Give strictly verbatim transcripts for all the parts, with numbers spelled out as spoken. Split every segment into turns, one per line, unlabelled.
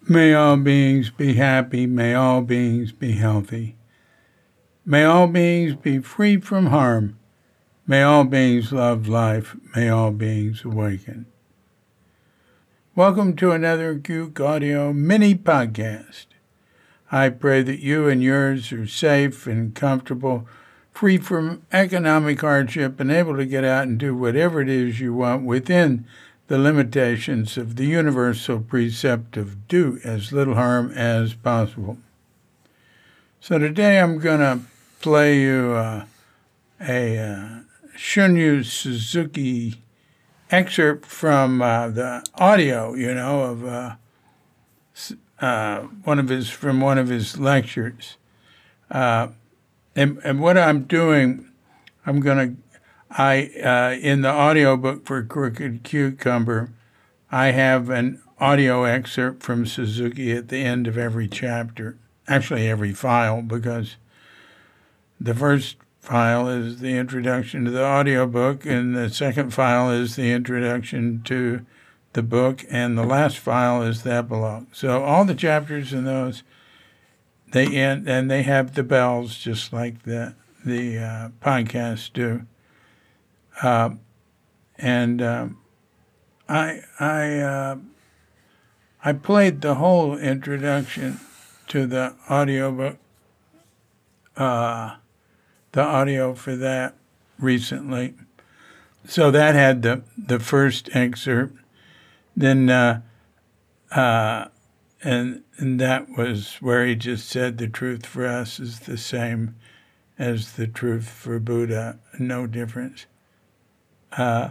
May all beings be happy. May all beings be healthy. May all beings be free from harm. May all beings love life. May all beings awaken. Welcome to another Cuke Audio mini podcast. I pray that you and yours are safe and comfortable, free from economic hardship, and able to get out and do whatever it is you want within the limitations of the universal precept of do as little harm as possible. So today I'm going to play you uh, a uh, Shunryu Suzuki excerpt from uh, the audio, you know, of uh, uh, one of his from one of his lectures. Uh, and, and what I'm doing, I'm going to I uh, in the audiobook for Crooked Cucumber, I have an audio excerpt from Suzuki at the end of every chapter, actually every file, because the first file is the introduction to the audiobook, and the second file is the introduction to the book, and the last file is the epilogue. So all the chapters in those, they end, and they have the bells just like the, the uh, podcasts do. Uh, and uh, I I uh, I played the whole introduction to the audiobook, uh, the audio for that recently. So that had the, the first excerpt. Then uh, uh, and and that was where he just said the truth for us is the same as the truth for Buddha, no difference. Uh,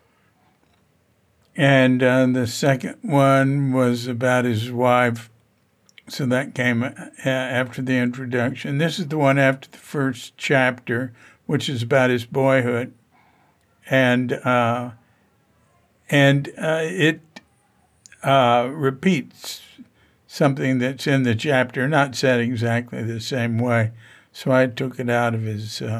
and uh, the second one was about his wife, so that came uh, after the introduction. This is the one after the first chapter, which is about his boyhood, and uh, and uh, it uh, repeats something that's in the chapter, not said exactly the same way. So I took it out of his uh,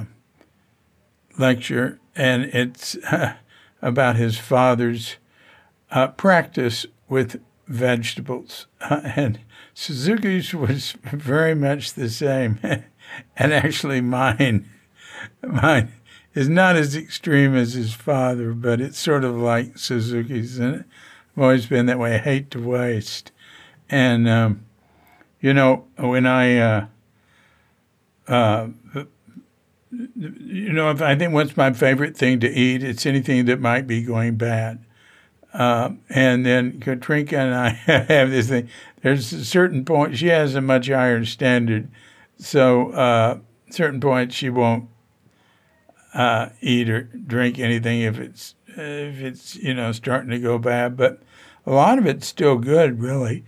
lecture. And it's uh, about his father's uh, practice with vegetables. Uh, and Suzuki's was very much the same. And actually mine, mine is not as extreme as his father, but it's sort of like Suzuki's. And I've always been that way. I hate to waste. And, um, you know, when I... Uh, uh, You know, if I think what's my favorite thing to eat, it's anything that might be going bad. Uh, and then Katrinka and I have this thing. There's a certain point, she has a much higher standard. So uh, certain points she won't uh, eat or drink anything if it's, if it's, you know, starting to go bad. But a lot of it's still good, really.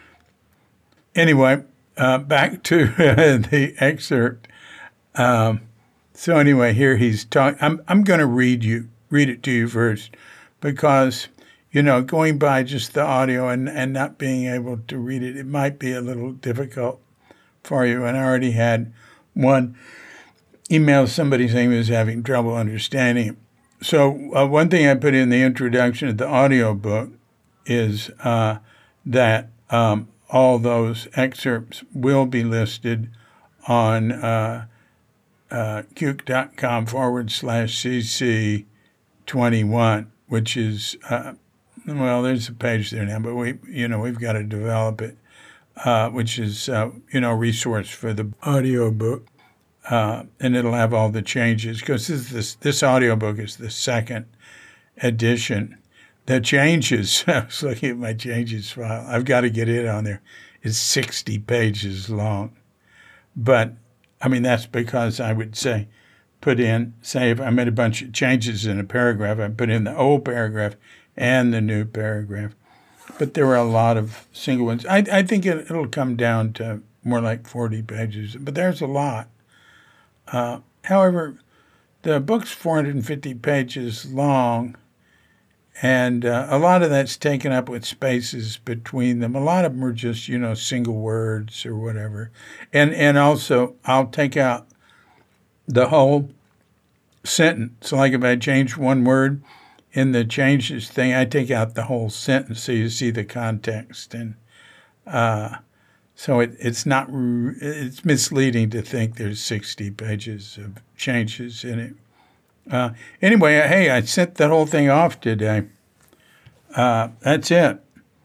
Anyway, uh, back to the excerpt. Um, So anyway, here he's talking. I'm I'm going to read you read it to you first, because you know going by just the audio and, and not being able to read it, it might be a little difficult for you. And I already had one email somebody saying he was having trouble understanding it. So uh, one thing I put in the introduction of the audiobook is uh, that um, all those excerpts will be listed on. Uh, Uh, cuke.com forward slash CC twenty-one, which is, uh, well, there's a page there now, but we, you know, we've got to develop it, uh, which is, uh, you know, resource for the audiobook. Uh, and it'll have all the changes, because this, this, this audiobook is the second edition. The changes, I was looking at my changes file. I've got to get it on there. It's sixty pages long. But I mean, that's because I would say, put in, say if I made a bunch of changes in a paragraph, I put in the old paragraph and the new paragraph. But there were a lot of single ones. I, I think it, it'll come down to more like forty pages, but there's a lot. Uh, however, the book's four hundred fifty pages long, and uh, a lot of that's taken up with spaces between them. A lot of them are just, you know, single words or whatever. And and also, I'll take out the whole sentence. So like if I change one word in the changes thing, I take out the whole sentence so you see the context. And Uh, so it, it's not, it's misleading to think there's sixty pages of changes in it. Uh, anyway, hey, I sent that whole thing off today. Uh, that's it.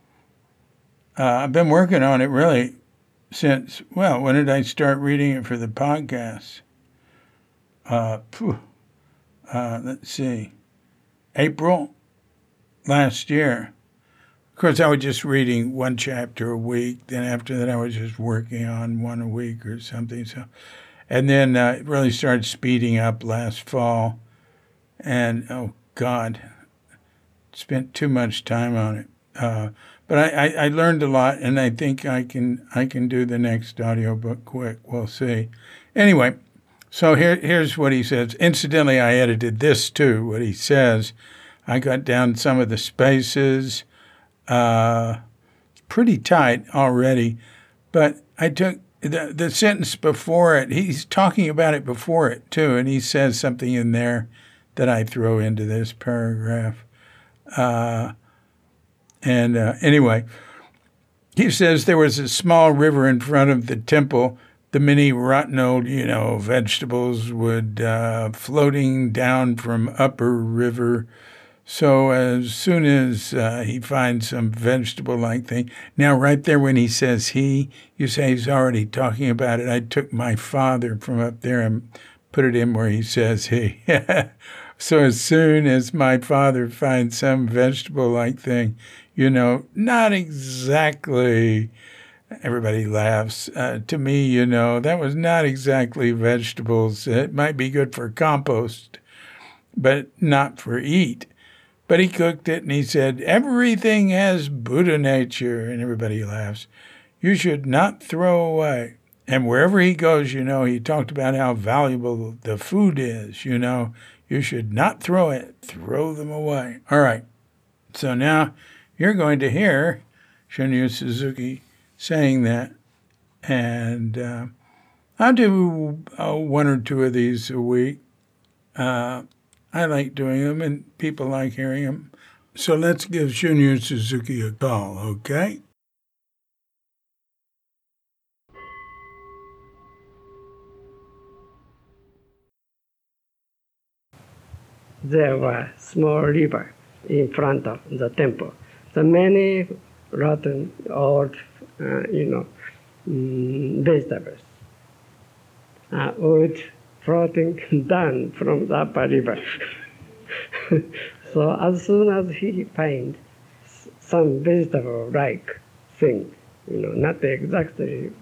Uh, I've been working on it really since, well, when did I start reading it for the podcast? Uh, uh, let's see, April last year. Of course, I was just reading one chapter a week. Then after that, I was just working on one a week or something. So, and then uh, it really started speeding up last fall. And, oh, God, spent too much time on it. Uh, but I, I, I learned a lot, and I think I can I can do the next audiobook quick. We'll see. Anyway, so here here's what he says. Incidentally, I edited this too, what he says. I got down some of the spaces, uh, pretty tight already, but I took the, the sentence before it. He's talking about it before it too, and he says something in there that I throw into this paragraph. Uh, and uh, anyway, he says there was a small river in front of the temple. The many rotten old, you know, vegetables would uh, floating down from upper river. So as soon as uh, he finds some vegetable-like thing, now right there when he says he, you say he's already talking about it. I took my father from up there and put it in where he says he. So as soon as my father finds some vegetable-like thing, you know, not exactly, everybody laughs. Uh, to me, you know, that was not exactly vegetables. It might be good for compost, but not for eat. But he cooked it and he said, everything has Buddha nature, and everybody laughs. You should not throw away. And wherever he goes, you know, he talked about how valuable the food is, you know. You should not throw it. Throw them away. All right. So now you're going to hear Shunryu Suzuki saying that. And uh, I'll do uh, one or two of these a week. Uh, I like doing them, and people like hearing them. So let's give Shunryu Suzuki a call, okay?
There was a small river in front of the temple. So many rotten old, uh, you know, um, vegetables, uh, wood floating down from the upper river. So as soon as he finds some vegetable-like thing, you know, not exactly.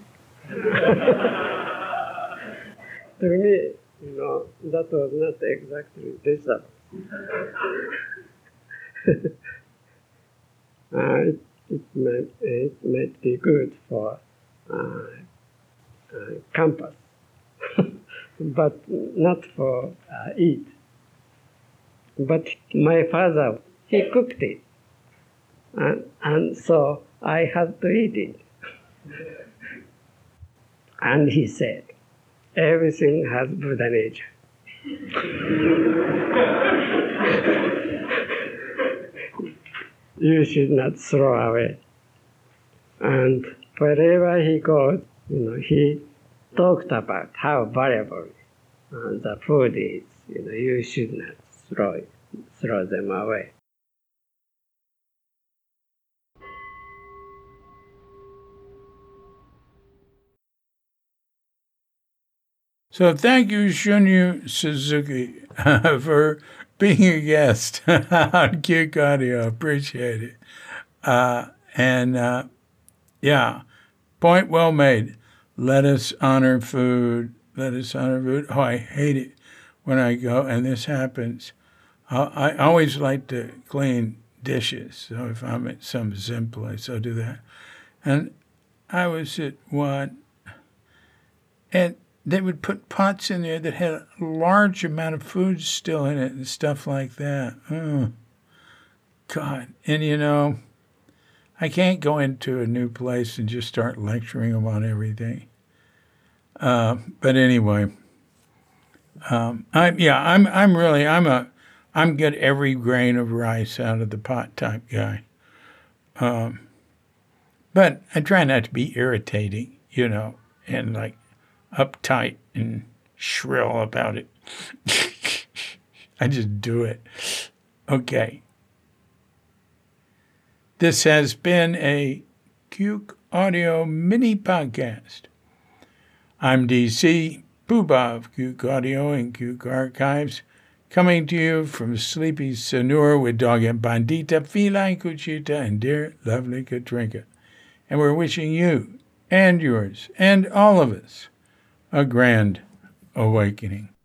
To me, you know, that was not exactly vegetable. uh, it, it, may, it may be good for uh, uh, campus, but not for uh, eat. But my father, he cooked it, and, and so I had to eat it. And he said, everything has Buddha nature. You should not throw away. And wherever he goes, you know, he talked about how valuable uh, the food is. You know, you should not throw it, throw them away.
So thank you, Shunryu Suzuki, for being a guest on Geek Audio. Appreciate it. Uh, and uh, yeah, point well made. Let us honor food. Let us honor food. Oh, I hate it when I go, and this happens. I, I always like to clean dishes. So if I'm at some Zen place, I'll do that. And I was at one, and they would put pots in there that had a large amount of food still in it and stuff like that. Oh, God. And, you know, I can't go into a new place and just start lecturing them on everything. Uh, but anyway, um, I'm yeah, I'm I'm really I'm a I'm get every grain of rice out of the pot type guy. Um, But I try not to be irritating, you know, and like uptight and shrill about it. I just do it. Okay. This has been a Cuke Audio mini podcast. I'm D C, Poobah of Cuke Audio and Cuke Archives, coming to you from sleepy Sonora with Doggy Bandita, Feline Cuchita, and dear lovely Katrinka. And we're wishing you and yours and all of us a grand awakening.